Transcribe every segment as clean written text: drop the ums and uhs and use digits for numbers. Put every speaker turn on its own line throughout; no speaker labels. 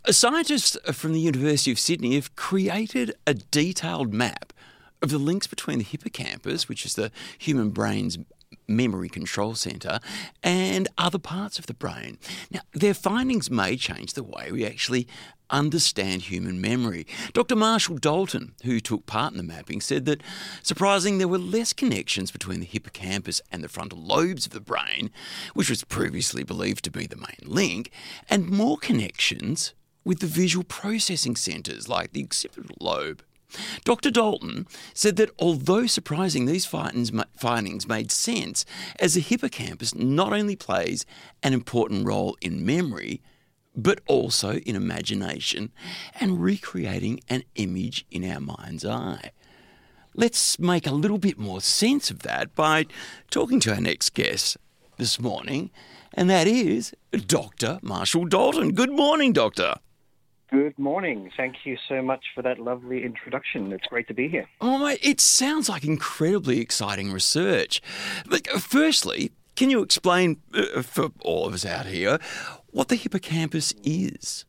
Scientists from the University of Sydney have created a detailed map of the links between the hippocampus, which is the human brain's memory control centre, and other parts of the brain. Now, their findings may change the way we actually understand human memory. Dr. Marshall Dalton, who took part in the mapping, said that, surprising, there were less connections between the hippocampus and the frontal lobes of the brain, which was previously believed to be the main link, and more connections with the visual processing centres like the occipital lobe. Dr. Dalton said that although surprising, these findings made sense, as the hippocampus not only plays an important role in memory, but also in imagination and recreating an image in our mind's eye. Let's make a little bit more sense of that by talking to our next guest this morning, and that is Dr. Marshall Dalton. Good morning, Doctor.
Good morning. Thank you so much for that lovely introduction. It's great to be here.
Oh, mate, it sounds like incredibly exciting research. But firstly, can you explain for all of us out here what the hippocampus is?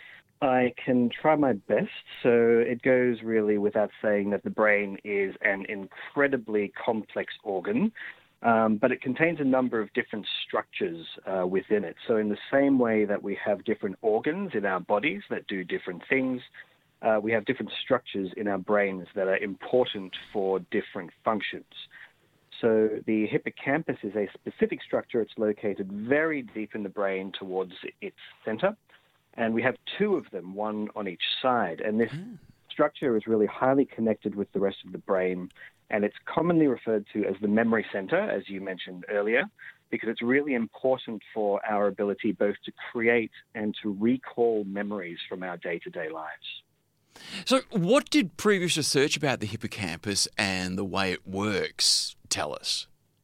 I can try my best. So it goes really without saying that the brain is an incredibly complex organ, but it contains a number of different structures within it. So in the same way that we have different organs in our bodies that do different things, we have different structures in our brains that are important for different functions. So the hippocampus is a specific structure. It's located very deep in the brain towards its center. And we have two of them, one on each side. And this structure is really highly connected with the rest of the brain. And it's commonly referred to as the memory center, as you mentioned earlier, because it's really important for our ability both to create and to recall memories from our day-to-day lives.
So what did previous research about the hippocampus and the way it works tell us?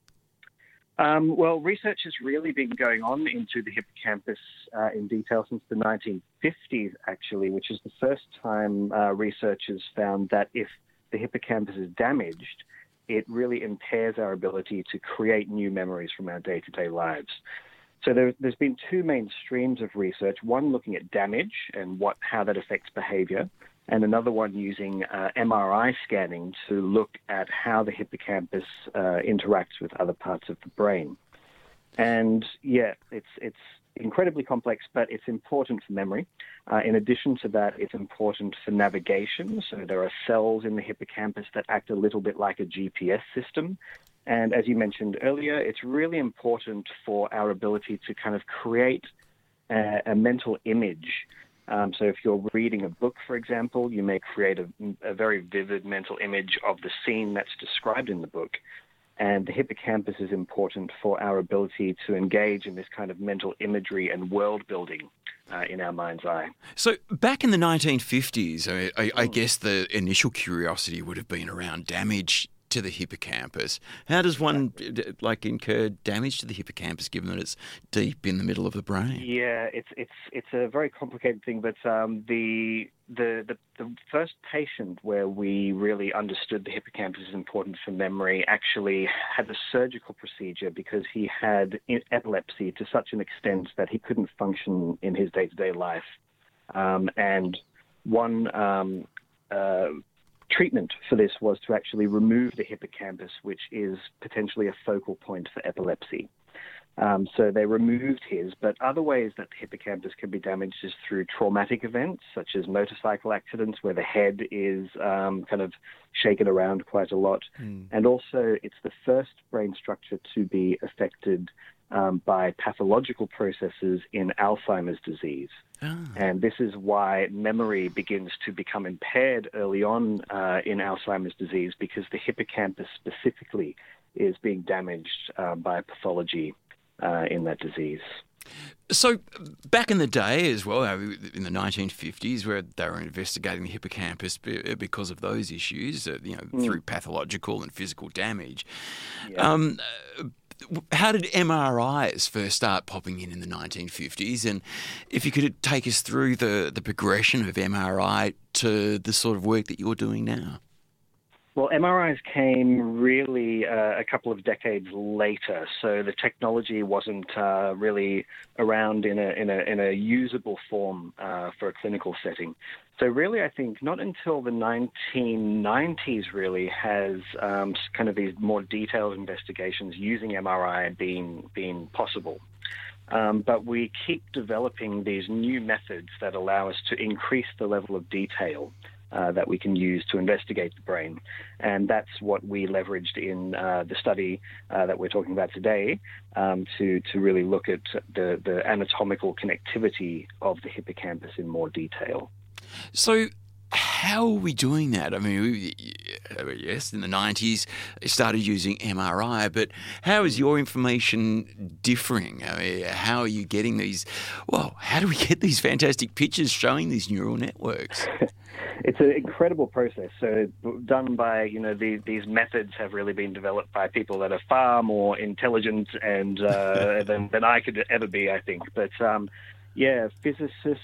Well, research has really been going on into the hippocampus in detail since the 1950s, actually, which is the first time researchers found that if the hippocampus is damaged, it really impairs our ability to create new memories from our day-to-day lives. So there's been two main streams of research, one looking at damage and how that affects behavior, and another one using MRI scanning to look at how the hippocampus interacts with other parts of the brain. And yeah, it's incredibly complex, but it's important for memory. In addition to that, it's important for navigation. So there are cells in the hippocampus that act a little bit like a GPS system. And as you mentioned earlier, it's really important for our ability to kind of create a mental image. So if you're reading a book, for example, you may create a very vivid mental image of the scene that's described in the book. And the hippocampus is important for our ability to engage in this kind of mental imagery and world building in our mind's eye.
So back in the 1950s, I guess the initial curiosity would have been around damage to the hippocampus. How does one incur damage to the hippocampus given that it's deep in the middle of the brain?
Yeah, it's a very complicated thing, but the first patient where we really understood the hippocampus is important for memory actually had a surgical procedure because he had epilepsy to such an extent that he couldn't function in his day-to-day life. And one treatment for this was to actually remove the hippocampus, which is potentially a focal point for epilepsy. So they removed his, but other ways that the hippocampus can be damaged is through traumatic events, such as motorcycle accidents where the head is kind of shaken around quite a lot. And also it's the first brain structure to be affected by pathological processes in Alzheimer's disease. And this is why memory begins to become impaired early on in Alzheimer's disease, because the hippocampus specifically is being damaged by pathology in that disease.
So back in the day as well, in the 1950s, where they were investigating the hippocampus because of those issues, through pathological and physical damage. Yeah. How did MRIs first start popping in the 1950s? And if you could take us through the progression of MRI to the sort of work that you're doing now.
Well, MRIs came really a couple of decades later, so the technology wasn't really around in a usable form for a clinical setting. So really, I think not until the 1990s really has kind of these more detailed investigations using MRI being possible. But we keep developing these new methods that allow us to increase the level of detail that we can use to investigate the brain. And that's what we leveraged in the study that we're talking about today to really look at the anatomical connectivity of the hippocampus in more detail.
So how are we doing that? I mean, yes, in the 90s, they started using MRI, but how is your information differing? I mean, how are you getting these, well, how do we get these fantastic pictures showing these neural networks?
It's an incredible process. So done by, these methods have really been developed by people that are far more intelligent and than I could ever be, I think. But physicists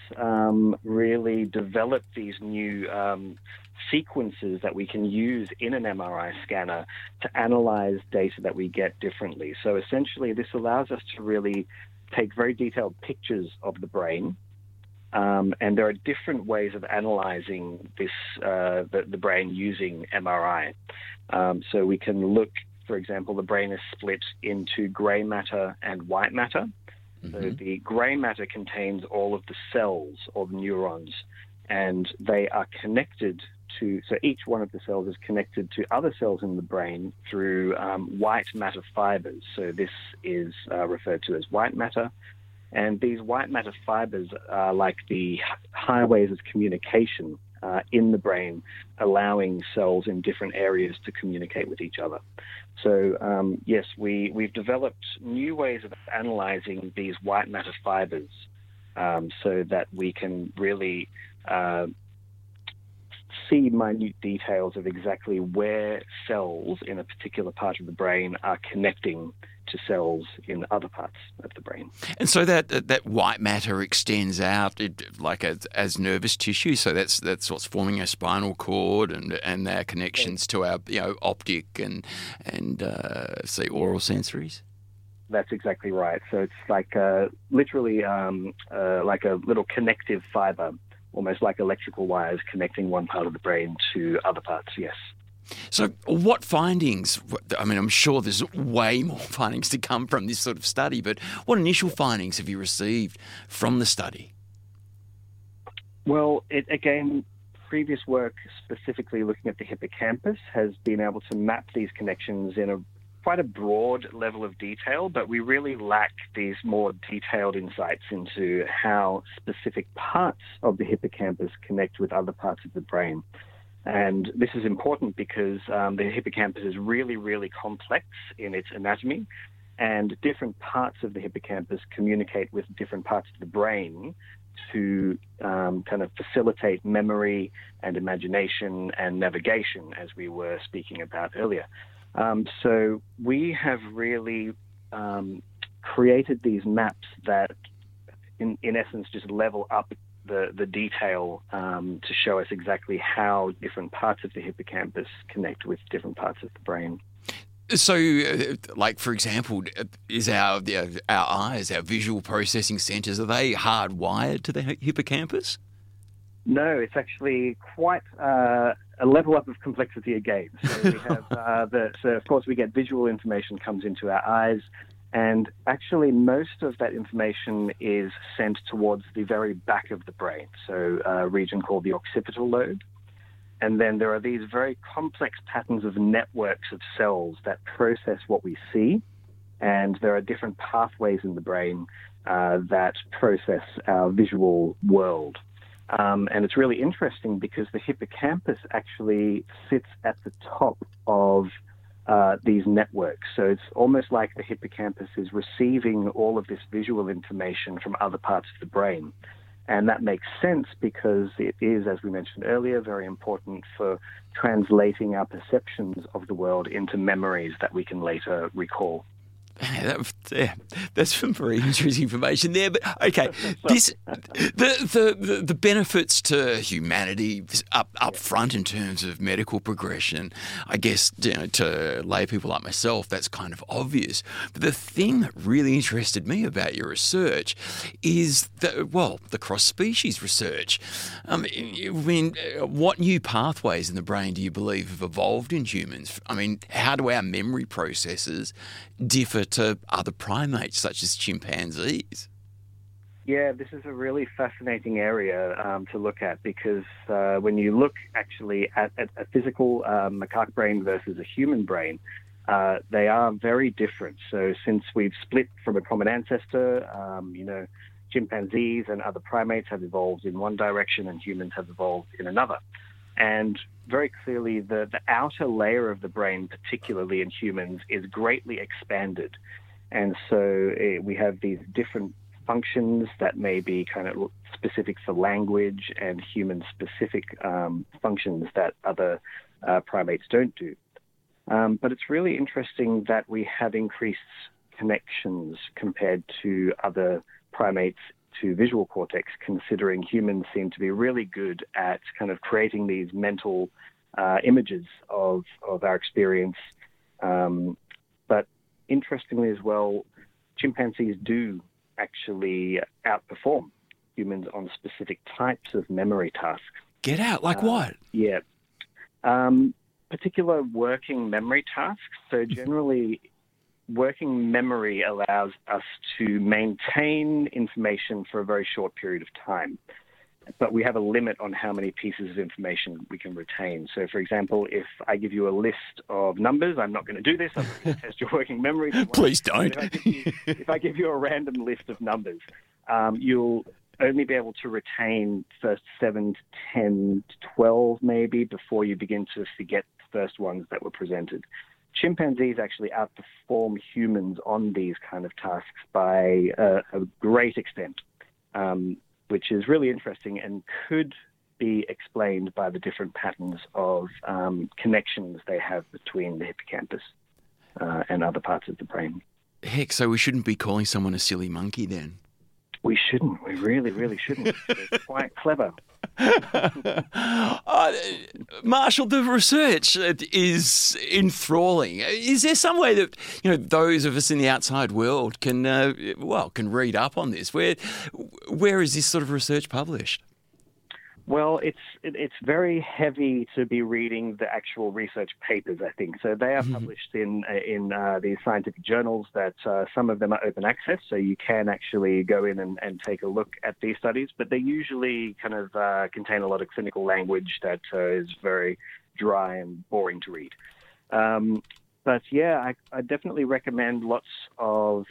really develop these new sequences that we can use in an MRI scanner to analyze data that we get differently. So essentially, this allows us to really take very detailed pictures of the brain. And there are different ways of analyzing this, the brain using MRI. So we can look, for example, the brain is split into grey matter and white matter. Mm-hmm. So the grey matter contains all of the cells or the neurons, and they are connected to, so each one of the cells is connected to other cells in the brain through white matter fibers. So this is referred to as white matter. And these white matter fibers are like the highways of communication in the brain, allowing cells in different areas to communicate with each other. So, yes, we've developed new ways of analyzing these white matter fibers so that we can really see minute details of exactly where cells in a particular part of the brain are connecting to cells in other parts of the brain.
And so that white matter extends out as nervous tissue. So that's what's forming our spinal cord and our connections to our optic and say oral sensories.
That's exactly right. So it's like literally like a little connective fiber, almost like electrical wires connecting one part of the brain to other parts. Yes.
So what findings, I mean, I'm sure there's way more findings to come from this sort of study, but what initial findings have you received from the study?
Well, again, previous work specifically looking at the hippocampus has been able to map these connections in quite a broad level of detail, but we really lack these more detailed insights into how specific parts of the hippocampus connect with other parts of the brain. And this is important because the hippocampus is really, really complex in its anatomy, and different parts of the hippocampus communicate with different parts of the brain to kind of facilitate memory and imagination and navigation, as we were speaking about earlier. So we have really created these maps that, in essence, just level up the detail to show us exactly how different parts of the hippocampus connect with different parts of the brain.
So, like, for example, is our eyes, our visual processing centers, are they hardwired to the hippocampus?
No, it's actually quite a level up of complexity again. So we have so of course we get visual information comes into our eyes, and actually most of that information is sent towards the very back of the brain, so a region called the occipital lobe. And then there are these very complex patterns of networks of cells that process what we see, and there are different pathways in the brain that process our visual world. And it's really interesting because the hippocampus actually sits at the top of these networks. So it's almost like the hippocampus is receiving all of this visual information from other parts of the brain. And that makes sense because it is, as we mentioned earlier, very important for translating our perceptions of the world into memories that we can later recall.
That's some very interesting information there. But okay, the benefits to humanity up front in terms of medical progression, I guess, to lay people like myself, that's kind of obvious. But the thing that really interested me about your research is the cross-species research. I mean, what new pathways in the brain do you believe have evolved in humans? I mean, how do our memory processes differ to other primates such as chimpanzees?
Yeah, this is a really fascinating area to look at because when you look actually at a physical macaque brain versus a human brain, they are very different. So since we've split from a common ancestor, chimpanzees and other primates have evolved in one direction and humans have evolved in another. And very clearly, the outer layer of the brain, particularly in humans, is greatly expanded. And so we have these different functions that may be kind of specific for language and human-specific functions that other primates don't do. But it's really interesting that we have increased connections compared to other primates to visual cortex, considering humans seem to be really good at kind of creating these mental images of our experience. But interestingly as well, chimpanzees do actually outperform humans on specific types of memory tasks.
Get out, like what?
Yeah. Particular working memory tasks. So generally, working memory allows us to maintain information for a very short period of time. But we have a limit on how many pieces of information we can retain. So, for example, if I give you a list of numbers, I'm not going to do this. I'm going to test your working memory.
Please don't.
If I give you a random list of numbers, you'll only be able to retain first 7 to 10 to 12 maybe before you begin to forget the first ones that were presented. Chimpanzees actually outperform humans on these kind of tasks by a great extent. Which is really interesting and could be explained by the different patterns of connections they have between the hippocampus and other parts of the brain.
Heck, so we shouldn't be calling someone a silly monkey then?
We shouldn't. We really, really shouldn't. They're quite clever.
Marshall, the research is enthralling. Is there some way that those of us in the outside world can read up on this? Where is this sort of research published?
Well, it's very heavy to be reading the actual research papers, I think. So they are published in these scientific journals that some of them are open access, so you can actually go in and take a look at these studies. But they usually kind of contain a lot of clinical language that is very dry and boring to read. But yeah, I definitely recommend lots of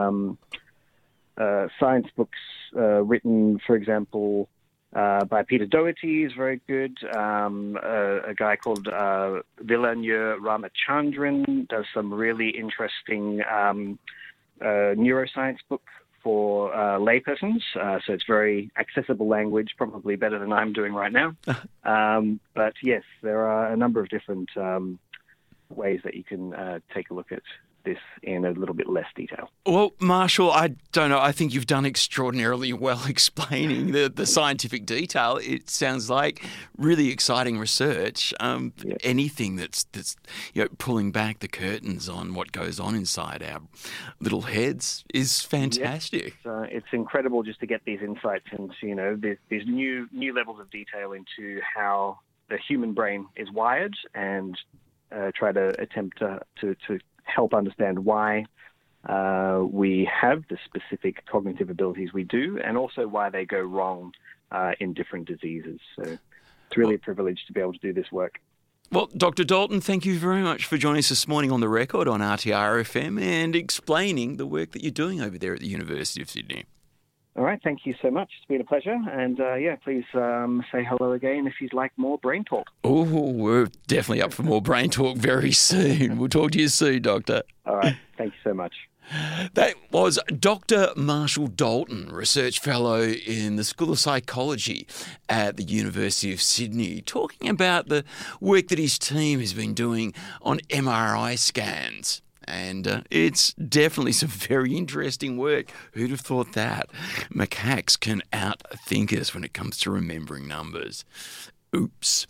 science books written, for example, by Peter Doherty is very good. A guy called Vilanya Ramachandran does some really interesting neuroscience book for laypersons. So it's very accessible language, probably better than I'm doing right now. But yes, there are a number of different ways that you can take a look at this in a little bit less detail. Well,
Marshall, I don't know. I think you've done extraordinarily well explaining the scientific detail. It sounds like really exciting research. Anything that's pulling back the curtains on what goes on inside our little heads is fantastic.
Yes, it's incredible just to get these insights into these new levels of detail into how the human brain is wired, and try to attempt to help understand why we have the specific cognitive abilities we do, and also why they go wrong in different diseases. So it's really a privilege to be able to do this work.
Well, Dr. Dalton, thank you very much for joining us this morning on The Record on RTR-FM and explaining the work that you're doing over there at the University of Sydney.
All right, thank you so much. It's been a pleasure. And please say hello again if you'd like more brain talk.
Oh, we're definitely up for more brain talk very soon. We'll talk to you soon, Doctor.
All right, thank you so much.
That was Dr. Marshall Dalton, Research Fellow in the School of Psychology at the University of Sydney, talking about the work that his team has been doing on MRI scans. And it's definitely some very interesting work. Who'd have thought that? Macaques can outthink us when it comes to remembering numbers. Oops.